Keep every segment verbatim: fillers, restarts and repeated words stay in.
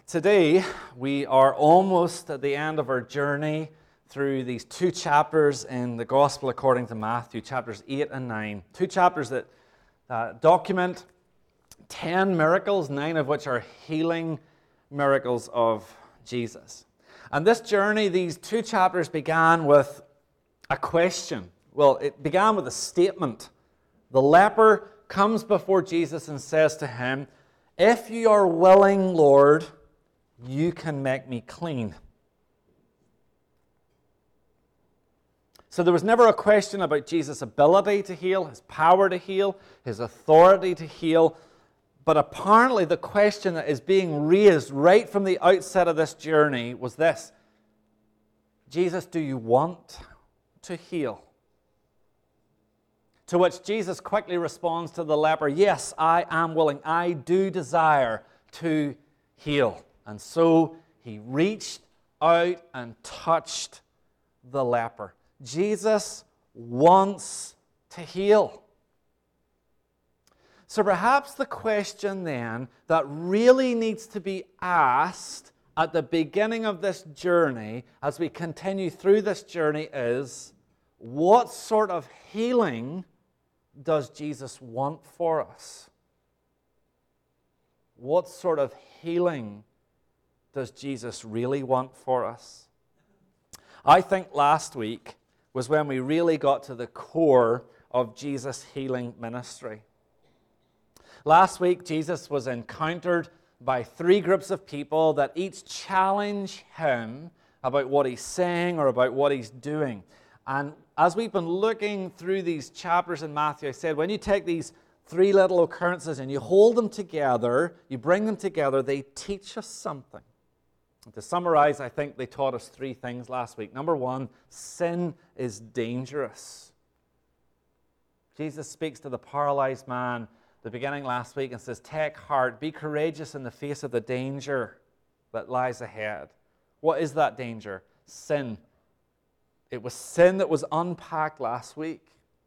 Today, we are almost at the end of our journey through these two chapters in the Gospel according to Matthew, chapters eight and nine. Two chapters that uh, document ten miracles, nine of which are healing miracles of Jesus. And this journey, these two chapters began with a question. Well, it began with a statement. The leper comes before Jesus and says to him, "If you are willing, Lord, you can make me clean." So there was never a question about Jesus' ability to heal, his power to heal, his authority to heal. But apparently the question that is being raised right from the outset of this journey was this: Jesus, do you want to heal? To which Jesus quickly responds to the leper, "Yes, I am willing. I do desire to heal." And so he reached out and touched the leper. Jesus wants to heal. So perhaps the question then that really needs to be asked at the beginning of this journey, as we continue through this journey, is what sort of healing does Jesus want for us? What sort of healing does Jesus really want for us? I think last week was when we really got to the core of Jesus' healing ministry. Last week, Jesus was encountered by three groups of people that each challenge him about what he's saying or about what he's doing. And as we've been looking through these chapters in Matthew, I said, when you take these three little occurrences and you hold them together, you bring them together, they teach us something. To summarize, I think they taught us three things last week. Number one, sin is dangerous. Jesus speaks to the paralyzed man at the beginning last week and says, "Take heart, be courageous in the face of the danger that lies ahead." What is that danger? Sin. It was sin that was unpacked last week.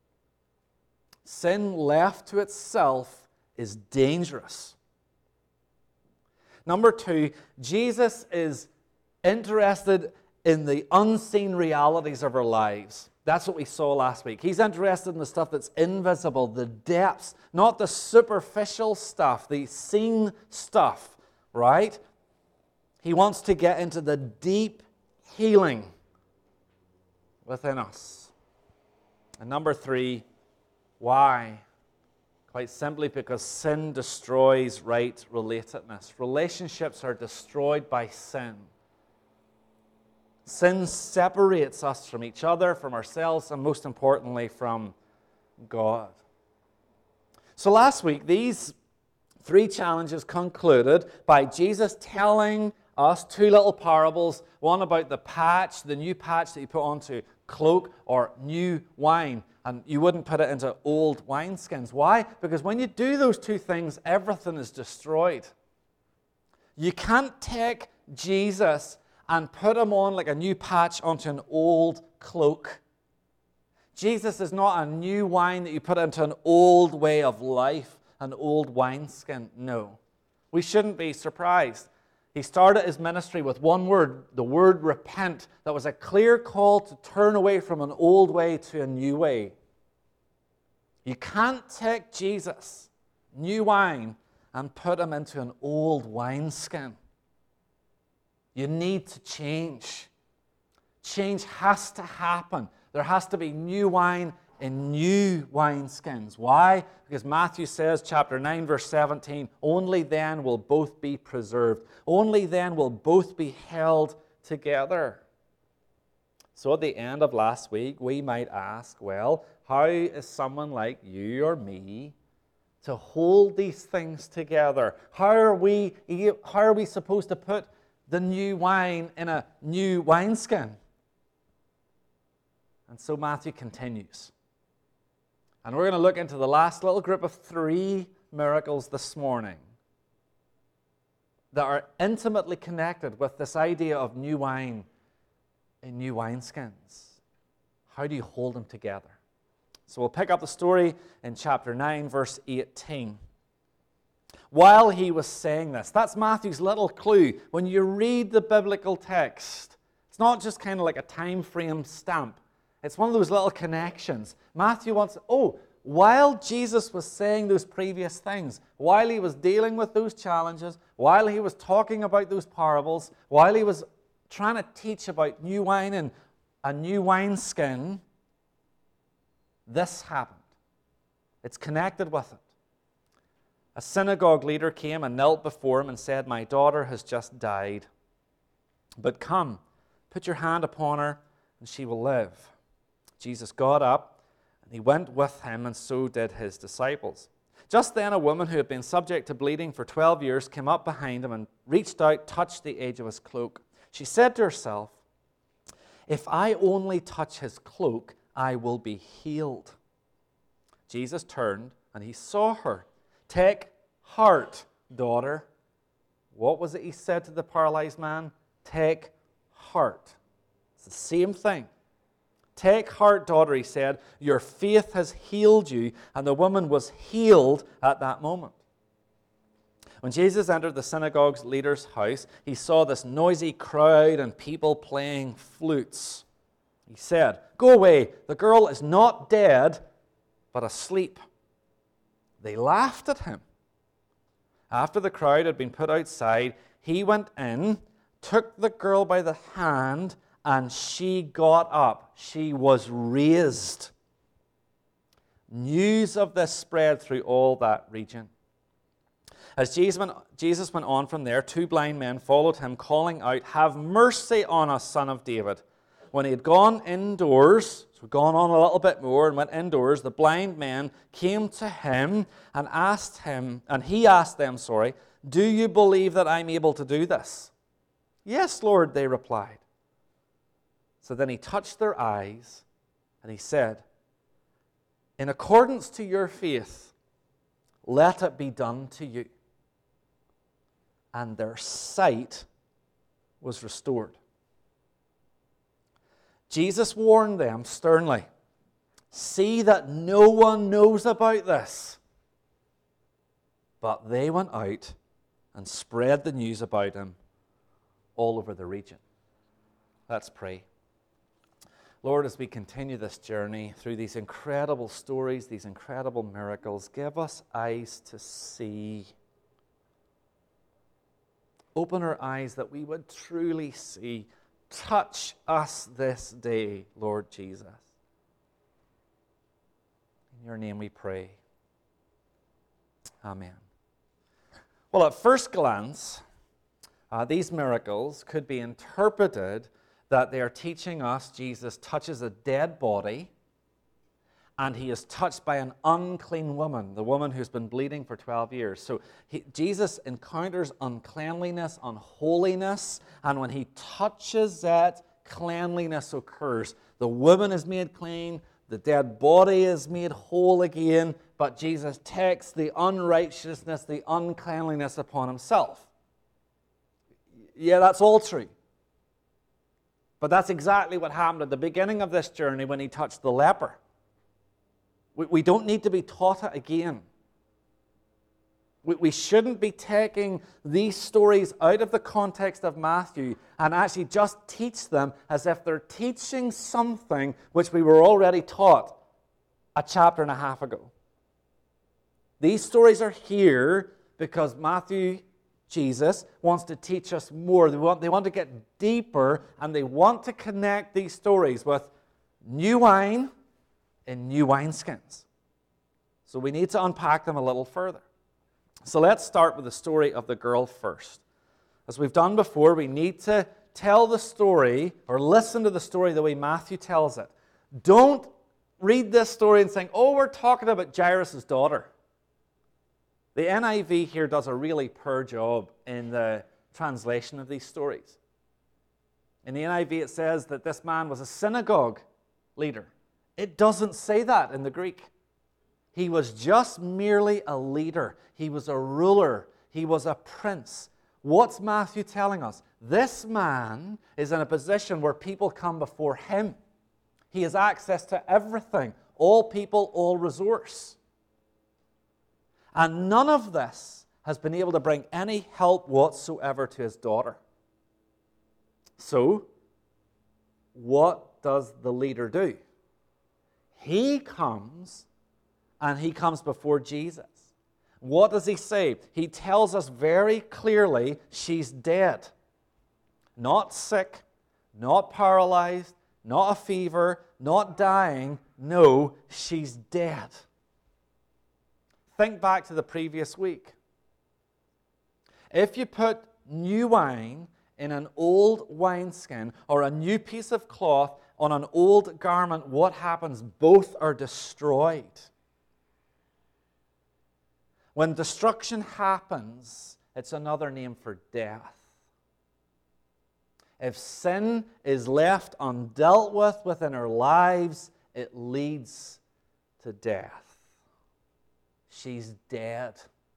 Sin left to itself is dangerous. Number two, Jesus is interested in the unseen realities of our lives. That's what we saw last week. He's interested in the stuff that's invisible, the depths, not the superficial stuff, the seen stuff, right? He wants to get into the deep healing within us. And number three, why? Quite simply because sin destroys right relatedness. Relationships are destroyed by sin. Sin separates us from each other, from ourselves, and most importantly, from God. So last week, these three challenges concluded by Jesus telling us two little parables, one about the patch, the new patch that you put onto cloak, or new wine. And you wouldn't put it into old wineskins. Why? Because when you do those two things, everything is destroyed. You can't take Jesus and put him on like a new patch onto an old cloak. Jesus is not a new wine that you put into an old way of life, an old wineskin. No. We shouldn't be surprised. He started his ministry with one word, the word repent. That was a clear call to turn away from an old way to a new way. You can't take Jesus, new wine, and put him into an old wineskin. You need to change. Change has to happen. There has to be new wine in new wineskins. Why? Because Matthew says, chapter nine, verse seventeen, only then will both be preserved. Only then will both be held together. So at the end of last week, we might ask, well, how is someone like you or me to hold these things together? How are we, how are we supposed to put the new wine in a new wineskin? And so Matthew continues. And we're going to look into the last little group of three miracles this morning that are intimately connected with this idea of new wine in new wineskins. How do you hold them together? So we'll pick up the story in chapter nine, verse eighteen. while he was saying this. That's Matthew's little clue. When you read the biblical text, it's not just kind of like a time frame stamp. It's one of those little connections. Matthew wants, oh, while Jesus was saying those previous things, while he was dealing with those challenges, while he was talking about those parables, while he was trying to teach about new wine and a new wineskin, this happened. It's connected with it. A synagogue leader came and knelt before him and said, "My daughter has just died. But come, put your hand upon her, and she will live." Jesus got up, and he went with him, and so did his disciples. Just then a woman who had been subject to bleeding for twelve years came up behind him and reached out, touched the edge of his cloak. She said to herself, "If I only touch his cloak, I will be healed." Jesus turned, and he saw her. "Take heart, daughter." What was it he said to the paralyzed man? Take heart. It's the same thing. "Take heart, daughter," he said. "Your faith has healed you." And the woman was healed at that moment. When Jesus entered the synagogue's leader's house, he saw this noisy crowd and people playing flutes. He said, "Go away, the girl is not dead, but asleep." They laughed at him. After the crowd had been put outside, he went in, took the girl by the hand, and she got up. She was raised. News of this spread through all that region. As Jesus went, Jesus went on from there, two blind men followed him, calling out, "Have mercy on us, Son of David." When he had gone indoors, so gone on a little bit more and went indoors, the blind men came to him and asked him, and he asked them, sorry, "Do you believe that I'm able to do this?" "Yes, Lord," they replied. So then he touched their eyes and he said, "In accordance to your faith, let it be done to you." And their sight was restored. Jesus warned them sternly, "See that no one knows about this." But they went out and spread the news about him all over the region. Let's pray. Lord, as we continue this journey through these incredible stories, these incredible miracles, give us eyes to see. Open our eyes that we would truly see. Touch us this day, Lord Jesus. In your name we pray. Amen. Well, at first glance, uh, these miracles could be interpreted that they are teaching us Jesus touches a dead body and he is touched by an unclean woman, the woman who's been bleeding for twelve years. So he, Jesus encounters uncleanliness, unholiness, and when he touches it, cleanliness occurs. The woman is made clean, the dead body is made whole again, but Jesus takes the unrighteousness, the uncleanliness upon himself. Yeah, that's all true. But that's exactly what happened at the beginning of this journey when he touched the leper. We, we don't need to be taught it again. We, we shouldn't be taking these stories out of the context of Matthew and actually just teach them as if they're teaching something which we were already taught a chapter and a half ago. These stories are here because Matthew, Jesus, wants to teach us more. They want, they want to get deeper, and they want to connect these stories with new wine in new wineskins. So we need to unpack them a little further. So let's start with the story of the girl first. As we've done before, we need to tell the story or listen to the story the way Matthew tells it. Don't read this story and think, oh, we're talking about Jairus' daughter. The N I V here does a really poor job in the translation of these stories. In the N I V it says that this man was a synagogue leader. It doesn't say that in the Greek. He was just merely a leader. He was a ruler. He was a prince. What's Matthew telling us? This man is in a position where people come before him. He has access to everything. All people, all resource. And none of this has been able to bring any help whatsoever to his daughter. So, what does the leader do? He comes, and he comes before Jesus. What does he say? He tells us very clearly she's dead. Not sick, not paralyzed, not a fever, not dying. No, she's dead. Think back to the previous week. If you put new wine in an old wineskin or a new piece of cloth on an old garment, what happens? Both are destroyed. When destruction happens, it's another name for death. If sin is left undealt with within our lives, it leads to death. She's dead.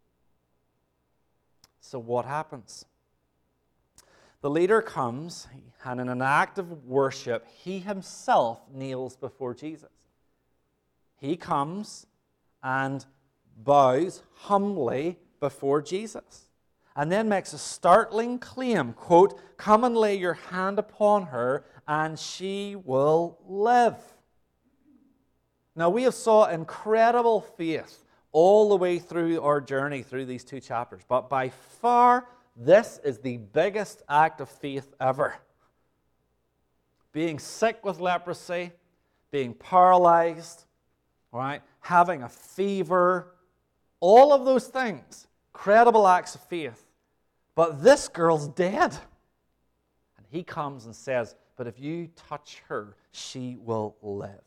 So what happens? The leader comes, and in an act of worship, he himself kneels before Jesus. He comes and bows humbly before Jesus, and then makes a startling claim, quote, "Come and lay your hand upon her, and she will live." Now, we have saw incredible faith all the way through our journey through these two chapters, but by far, this is the biggest act of faith ever. Being sick with leprosy, being paralyzed, all right, having a fever, all of those things, credible acts of faith. But this girl's dead. And he comes and says, but if you touch her, she will live.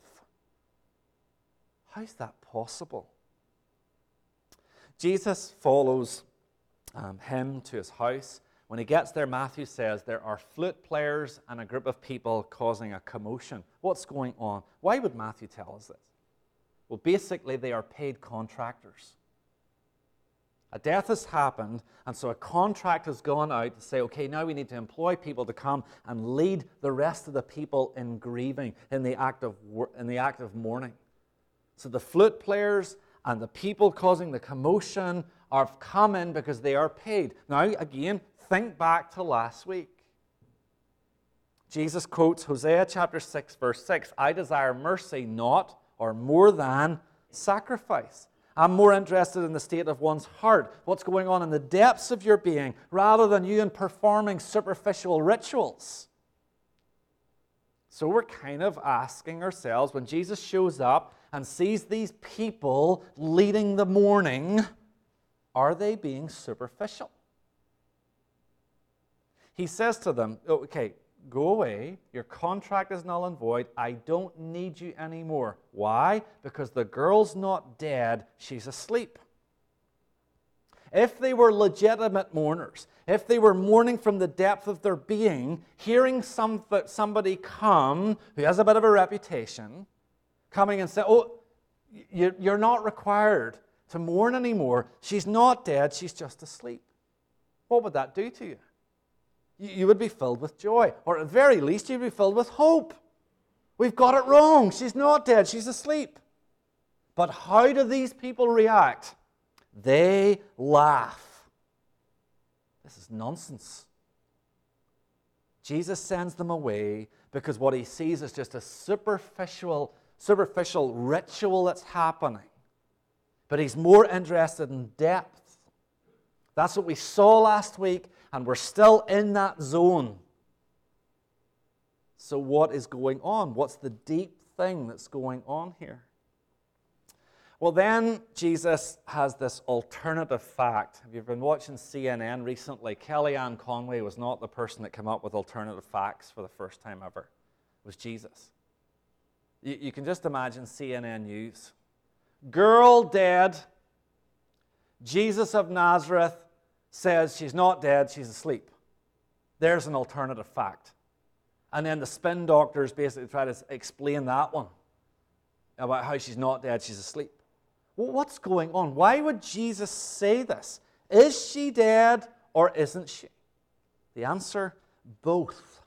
How's that possible? Jesus follows um, him to his house. When he gets there, Matthew says there are flute players and a group of people causing a commotion. What's going on? Why would Matthew tell us this? Well, basically, they are paid contractors. A death has happened, and so a contract has gone out to say, okay, now we need to employ people to come and lead the rest of the people in grieving, in the act of, in the act of mourning. So the flute players and the people causing the commotion are come in because they are paid. Now, again, think back to last week. Jesus quotes Hosea chapter six, verse six, "I desire mercy, not, or more than, sacrifice." I'm more interested in the state of one's heart, what's going on in the depths of your being, rather than you in performing superficial rituals. So we're kind of asking ourselves, when Jesus shows up and sees these people leading the mourning, are they being superficial? He says to them, okay, go away, your contract is null and void, I don't need you anymore. Why? Because the girl's not dead, she's asleep. If they were legitimate mourners, if they were mourning from the depth of their being, hearing some, somebody come who has a bit of a reputation, coming and say, oh, you're not required to mourn anymore, she's not dead, she's just asleep. What would that do to you? You would be filled with joy, or at the very least, you'd be filled with hope. We've got it wrong. She's not dead. She's asleep. But how do these people react? They laugh. This is nonsense. Jesus sends them away because what he sees is just a superficial, superficial ritual that's happening. But he's more interested in depth. That's what we saw last week. And we're still in that zone. So what is going on? What's the deep thing that's going on here? Well, then Jesus has this alternative fact. If you've been watching C N N recently, Kellyanne Conway was not the person that came up with alternative facts for the first time ever. It was Jesus. You, you can just imagine C N N News. Girl dead. Jesus of Nazareth says she's not dead, she's asleep. There's an alternative fact. And then the spin doctors basically try to explain that one about how she's not dead, she's asleep. Well, what's going on? Why would Jesus say this? Is she dead or isn't she? The answer, both.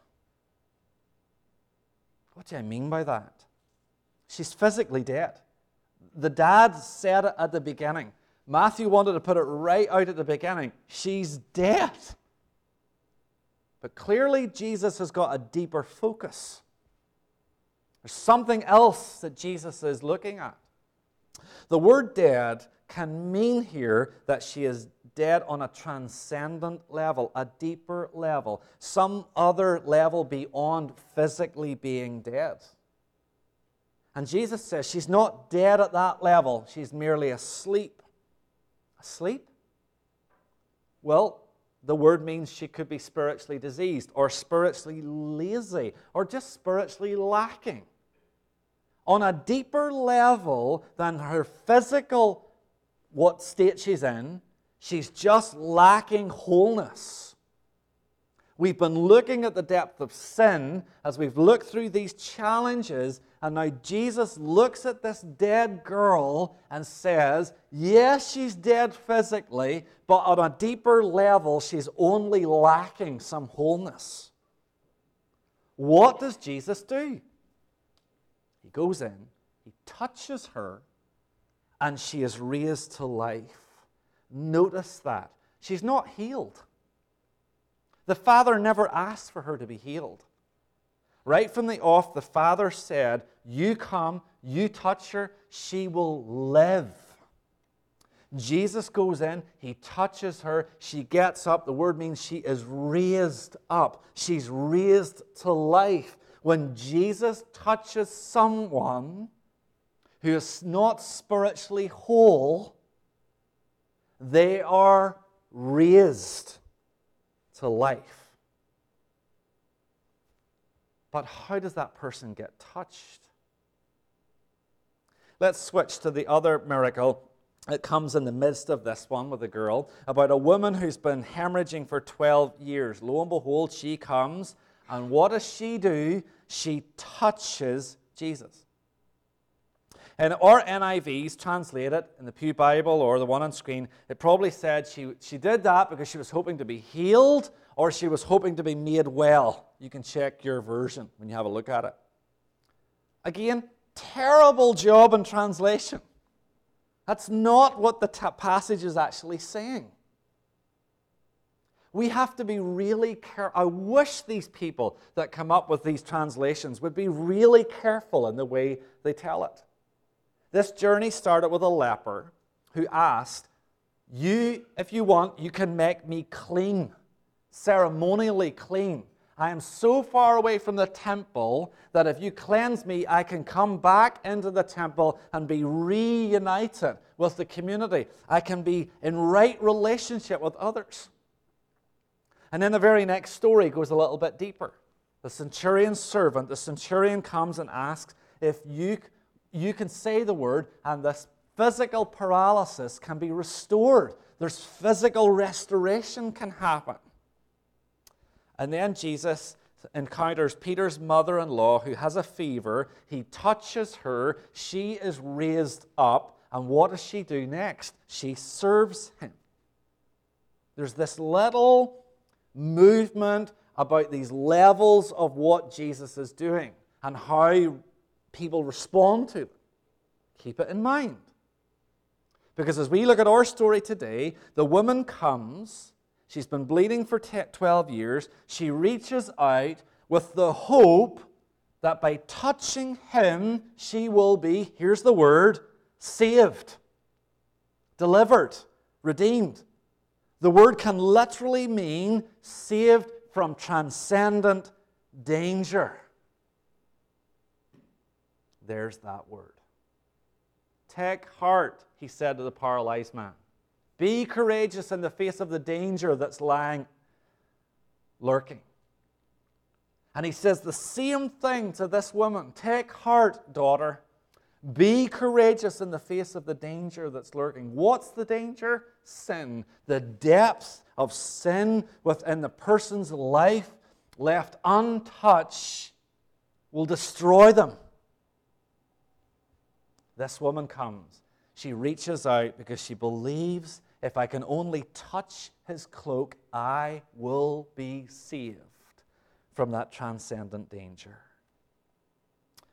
What do I mean by that? She's physically dead. The dad said it at the beginning. Matthew wanted to put it right out at the beginning. She's dead. But clearly, Jesus has got a deeper focus. There's something else that Jesus is looking at. The word dead can mean here that she is dead on a transcendent level, a deeper level, some other level beyond physically being dead. And Jesus says she's not dead at that level, she's merely asleep. Asleep? Well, the word means she could be spiritually diseased or spiritually lazy or just spiritually lacking. On a deeper level than her physical, what state she's in, she's just lacking wholeness. We've been looking at the depth of sin as we've looked through these challenges, and now Jesus looks at this dead girl and says, yes, she's dead physically, but on a deeper level, she's only lacking some wholeness. What does Jesus do? He goes in, he touches her, and she is raised to life. Notice that. She's not healed. The Father never asked for her to be healed. Right from the off, the Father said, you come, you touch her, she will live. Jesus goes in, he touches her, she gets up. The word means she is raised up. She's raised to life. When Jesus touches someone who is not spiritually whole, they are raised to life. But how does that person get touched? Let's switch to the other miracle. It comes in the midst of this one with a girl about a woman who's been hemorrhaging for twelve years. Lo and behold, she comes, and what does she do? She touches Jesus. And our N I Vs translate it in the Pew Bible or the one on screen. It probably said she, she did that because she was hoping to be healed or she was hoping to be made well. You can check your version when you have a look at it. Again, terrible job in translation. That's not what the t- passage is actually saying. We have to be really careful. I wish these people that come up with these translations would be really careful in the way they tell it. This journey started with a leper who asked, you, if you want, you can make me clean, ceremonially clean. I am so far away from the temple that if you cleanse me, I can come back into the temple and be reunited with the community. I can be in right relationship with others. And then the very next story goes a little bit deeper. The centurion's servant, the centurion comes and asks if you, you can say the word and this physical paralysis can be restored. There's physical restoration can happen. And then Jesus encounters Peter's mother-in-law who has a fever. He touches her. She is raised up. And what does she do next? She serves him. There's this little movement about these levels of what Jesus is doing and how people respond to them. Keep it in mind. Because as we look at our story today, the woman comes, she's been bleeding for twelve years, she reaches out with the hope that by touching him, she will be, here's the word, saved, delivered, redeemed. The word can literally mean saved from transcendent danger. There's that word. Take heart, he said to the paralyzed man. Be courageous in the face of the danger that's lying, lurking. And he says the same thing to this woman. Take heart, daughter. Be courageous in the face of the danger that's lurking. What's the danger? Sin. The depths of sin within the person's life, left untouched, will destroy them. This woman comes. She reaches out because she believes if I can only touch his cloak, I will be saved from that transcendent danger.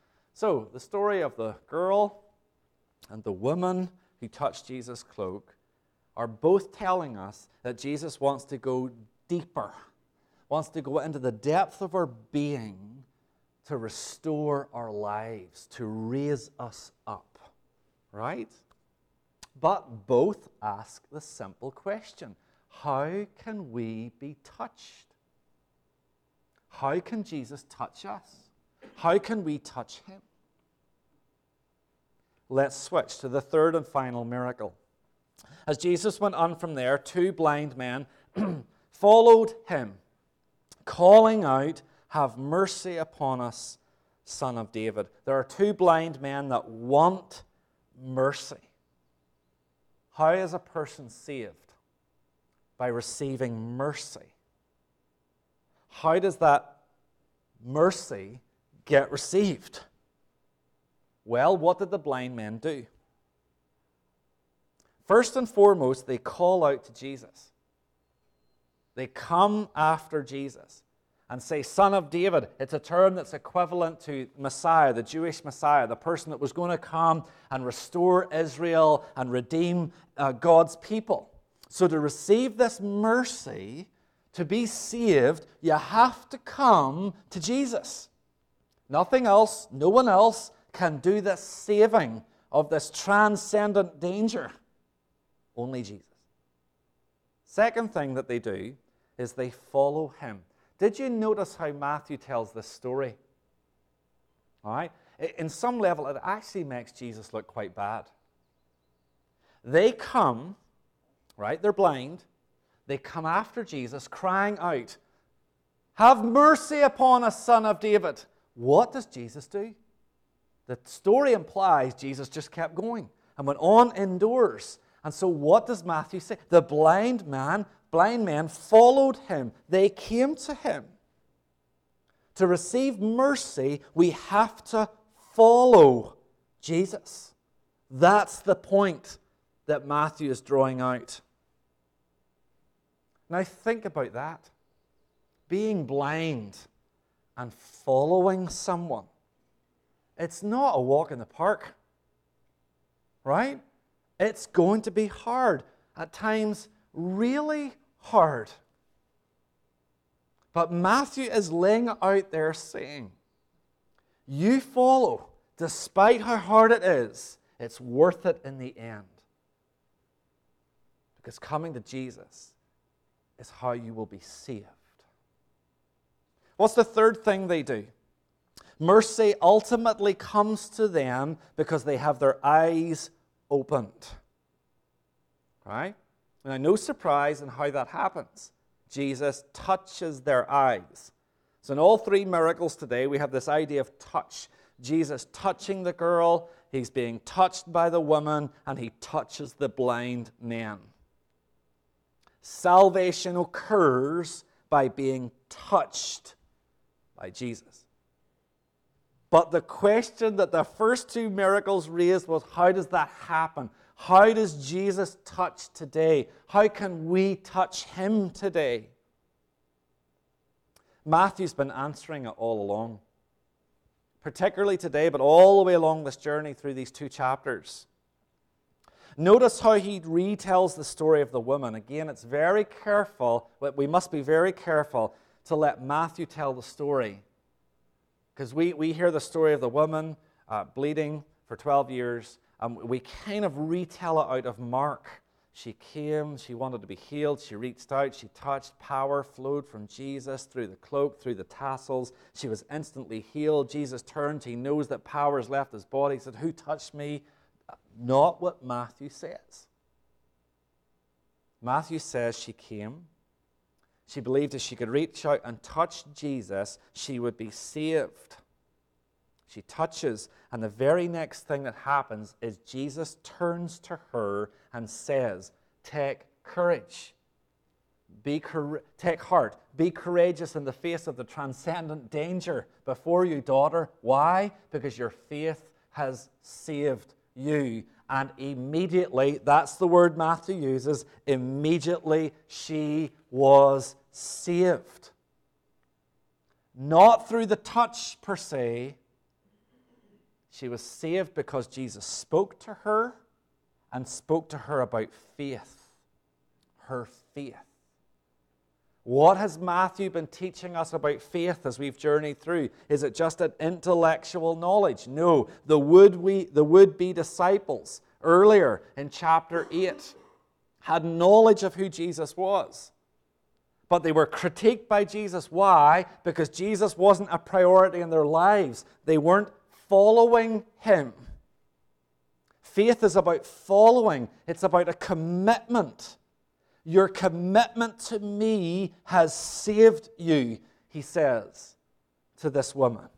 So, the story of the girl and the woman who touched Jesus' cloak are both telling us that Jesus wants to go deeper, wants to go into the depth of our being to restore our lives, to raise us up, right? But both ask the simple question, how can we be touched? How can Jesus touch us? How can we touch him? Let's switch to the third and final miracle. As Jesus went on from there, two blind men followed him, calling out, "Have mercy upon us, Son of David." There are two blind men that want mercy. How is a person saved? By receiving mercy. How does that mercy get received? Well, what did the blind men do? First and foremost, they call out to Jesus. They come after Jesus and say, "Son of David." It's a term that's equivalent to Messiah, the Jewish Messiah, the person that was going to come and restore Israel and redeem uh, God's people. So to receive this mercy, to be saved, you have to come to Jesus. Nothing else, no one else can do this saving of this transcendent danger. Only Jesus. Second thing that they do is they follow him. Did you notice how Matthew tells this story? All right? In some level, it actually makes Jesus look quite bad. They come, right? They're blind. They come after Jesus, crying out, "Have mercy upon us, Son of David." What does Jesus do? The story implies Jesus just kept going and went on indoors. And so what does Matthew say? The blind man, blind men followed him. They came to him. To receive mercy, we have to follow Jesus. That's the point that Matthew is drawing out. Now think about that. Being blind and following someone. It's not a walk in the park, right? It's going to be hard, at times really hard. But Matthew is laying out there saying, you follow, despite how hard it is, it's worth it in the end. Because coming to Jesus is how you will be saved. What's the third thing they do? Mercy ultimately comes to them because they have their eyes opened. Right? Now, no surprise in how that happens. Jesus touches their eyes. So in all three miracles today, we have this idea of touch. Jesus touching the girl, he's being touched by the woman, and he touches the blind man. Salvation occurs by being touched by Jesus. But the question that the first two miracles raised was, how does that happen? How does Jesus touch today? How can we touch him today? Matthew's been answering it all along, particularly today, but all the way along this journey through these two chapters. Notice how he retells the story of the woman. Again, it's very careful, we must be very careful to let Matthew tell the story. Because we, we hear the story of the woman uh, bleeding for twelve years, and we kind of retell it out of Mark. She came, she wanted to be healed, she reached out, she touched, power flowed from Jesus through the cloak, through the tassels. She was instantly healed. Jesus turned, he knows that power has left his body. He said, "Who touched me?" Not what Matthew says. Matthew says she came. She believed if she could reach out and touch Jesus, she would be saved. She touches, and the very next thing that happens is Jesus turns to her and says, "Take courage. Be cour- take heart. Be courageous in the face of the transcendent danger before you, daughter." Why? Because your faith has saved you. And immediately, that's the word Matthew uses, immediately she was saved. Not through the touch per se. She was saved because Jesus spoke to her and spoke to her about faith. her faith. What has Matthew been teaching us about faith as we've journeyed through? Is it just an intellectual knowledge? No. The would-we, the would-be disciples earlier in chapter eight had knowledge of who Jesus was. But they were critiqued by Jesus. Why? Because Jesus wasn't a priority in their lives. They weren't following him. Faith is about following. It's about a commitment. Your commitment to me has saved you, he says to this woman.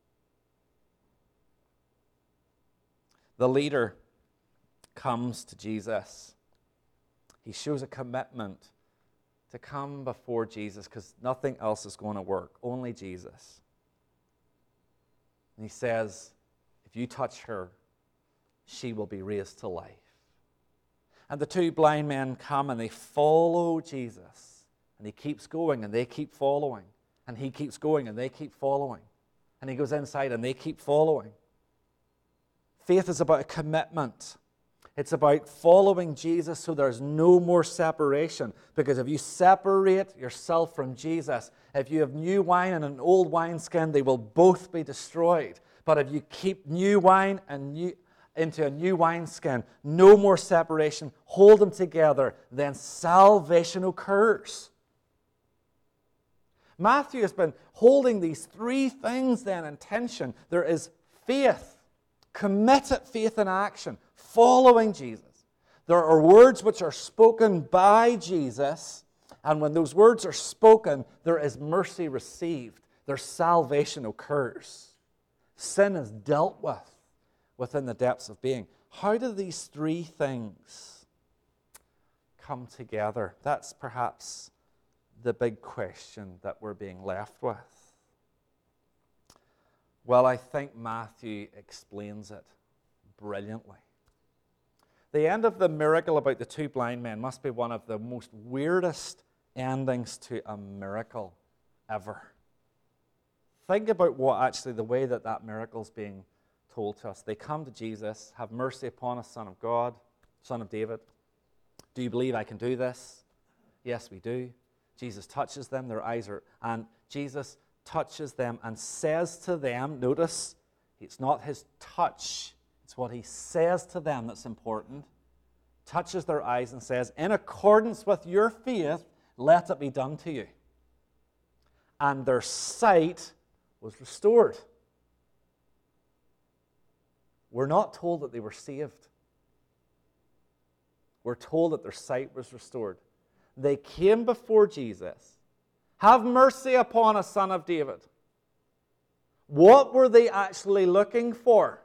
The leader comes to Jesus. He shows a commitment to come before Jesus because nothing else is going to work, only Jesus. And he says, if you touch her, she will be raised to life. And the two blind men come and they follow Jesus. And he keeps going and they keep following. And he keeps going and they keep following. And he goes inside and they keep following. Faith is about a commitment. It's about following Jesus so there's no more separation. Because if you separate yourself from Jesus, if you have new wine and an old wineskin, they will both be destroyed. But if you keep new wine and new into a new wineskin, no more separation, hold them together, then salvation occurs. Matthew has been holding these three things then in tension. There is faith, committed faith in action, following Jesus. There are words which are spoken by Jesus, and when those words are spoken, there is mercy received. There's salvation occurs. Sin is dealt with within the depths of being. How do these three things come together? That's perhaps the big question that we're being left with. Well, I think Matthew explains it brilliantly. The end of the miracle about the two blind men must be one of the most weirdest endings to a miracle ever. Think about what actually the way that that miracle is being told to us. They come to Jesus, have mercy upon us, Son of God, Son of David. Do you believe I can do this? Yes, we do. Jesus touches them, their eyes are, and Jesus touches them and says to them, notice, it's not his touch, it's what he says to them that's important. Touches their eyes and says, in accordance with your faith, let it be done to you. And their sight was restored. We're not told that they were saved. We're told that their sight was restored. They came before Jesus. Have mercy upon us, Son of David. What were they actually looking for?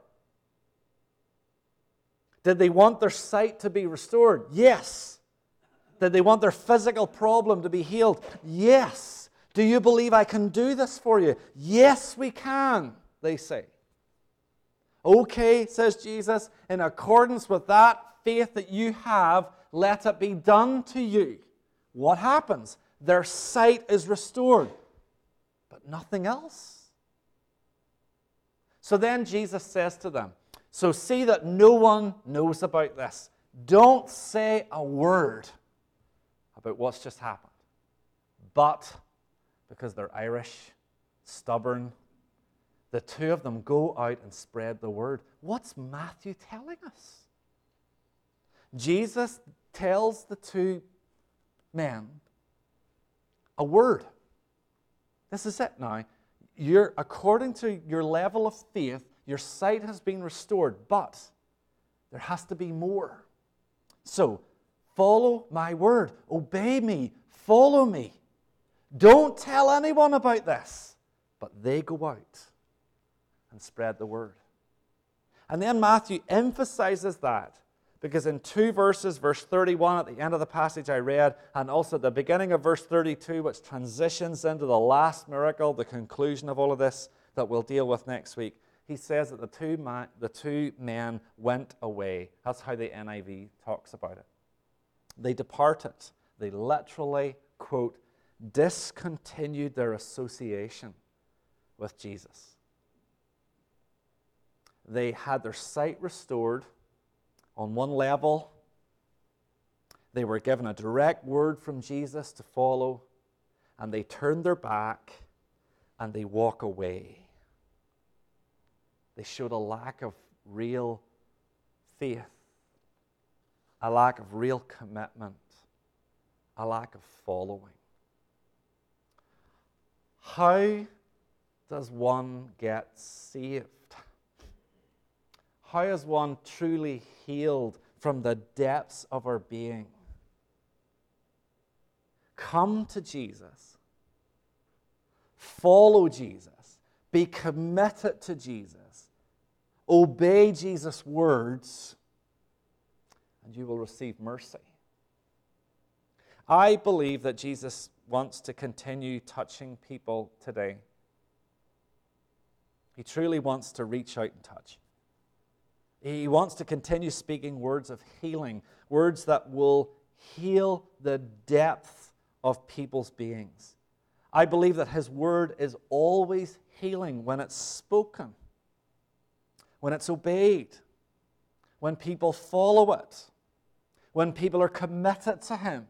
Did they want their sight to be restored? Yes. Did they want their physical problem to be healed? Yes. Do you believe I can do this for you? Yes, we can, they say. Okay, says Jesus, in accordance with that faith that you have, let it be done to you. What happens? Their sight is restored, but nothing else. So then Jesus says to them, so see that no one knows about this. Don't say a word about what's just happened. But because they're Irish, stubborn, the two of them go out and spread the word. What's Matthew telling us? Jesus tells the two men a word. This is it now. You're, according to your level of faith, your sight has been restored, but there has to be more. So, follow my word. Obey me. Follow me. Don't tell anyone about this. But they go out and spread the word. And then Matthew emphasizes that because in two verses, verse thirty-one at the end of the passage I read, and also at the beginning of verse thirty-two, which transitions into the last miracle, the conclusion of all of this that we'll deal with next week, he says that the two, man, the two men went away. That's how the N I V talks about it. They departed. They literally, quote, discontinued their association with Jesus. They had their sight restored on one level. They were given a direct word from Jesus to follow, and they turn their back and they walk away. They showed a lack of real faith, a lack of real commitment, a lack of following. How does one get saved? How is one truly healed from the depths of our being? Come to Jesus. Follow Jesus. Be committed to Jesus. Obey Jesus' words, and you will receive mercy. I believe that Jesus wants to continue touching people today. He truly wants to reach out and touch. He wants to continue speaking words of healing, words that will heal the depth of people's beings. I believe that His word is always healing when it's spoken, when it's obeyed, when people follow it, when people are committed to Him.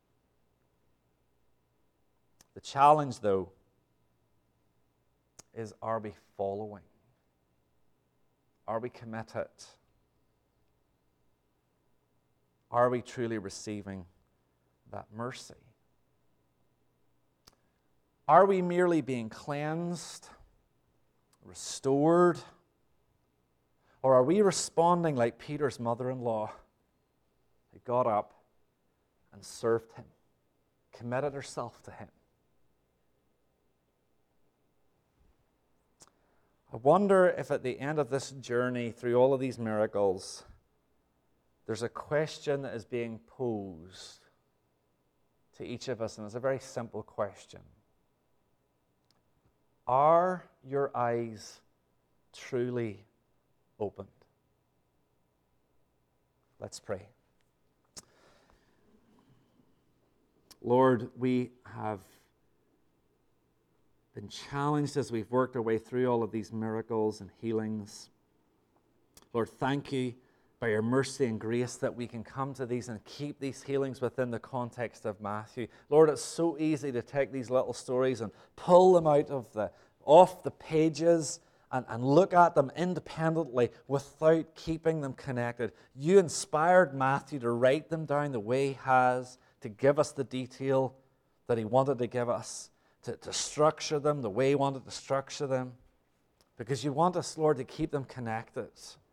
The challenge, though, is, are we following? Are we committed? Are we truly receiving that mercy? Are we merely being cleansed, restored, or are we responding like Peter's mother-in-law, who got up and served him, committed herself to him? I wonder if at the end of this journey through all of these miracles, there's a question that is being posed to each of us, and it's a very simple question. Are your eyes truly opened? Let's pray. Lord, we have been challenged as we've worked our way through all of these miracles and healings. Lord, thank you by your mercy and grace that we can come to these and keep these healings within the context of Matthew. Lord, it's so easy to take these little stories and pull them out of the off the pages and, and look at them independently without keeping them connected. You inspired Matthew to write them down the way he has, to give us the detail that he wanted to give us, to, to structure them the way he wanted to structure them, because you want us, Lord, to keep them connected.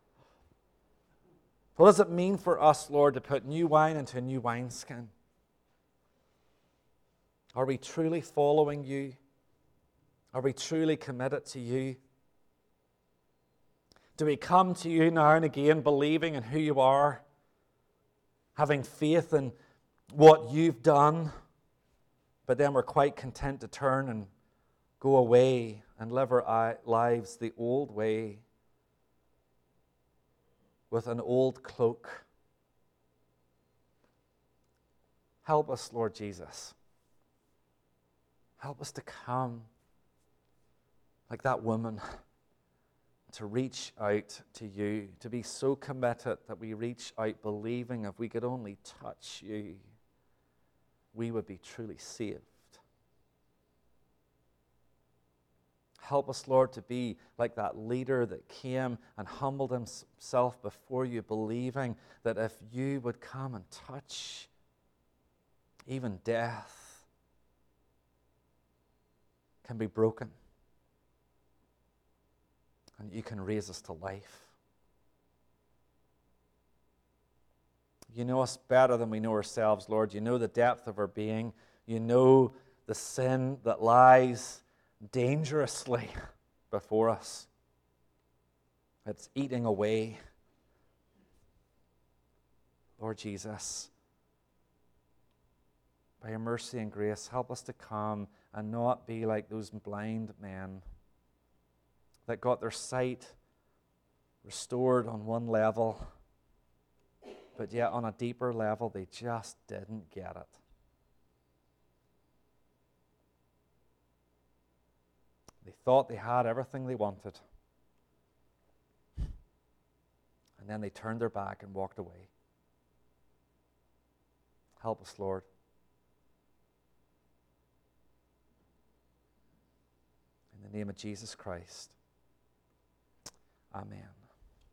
What does it mean for us, Lord, to put new wine into a new wineskin? Are we truly following you? Are we truly committed to you? Do we come to you now and again believing in who you are, having faith in what you've done, but then we're quite content to turn and go away and live our lives the old way, with an old cloak? Help us, Lord Jesus. Help us to come like that woman, to reach out to you, to be so committed that we reach out believing if we could only touch you, we would be truly saved. Help us, Lord, to be like that leader that came and humbled himself before you, believing that if you would come and touch even death can be broken, and you can raise us to life. You know us better than we know ourselves, Lord. You know the depth of our being. You know the sin that lies dangerously before us. It's eating away. Lord Jesus, by your mercy and grace, help us to come and not be like those blind men that got their sight restored on one level, but yet on a deeper level, they just didn't get it. They thought they had everything they wanted, and then they turned their back and walked away. Help us, Lord. In the name of Jesus Christ. Amen.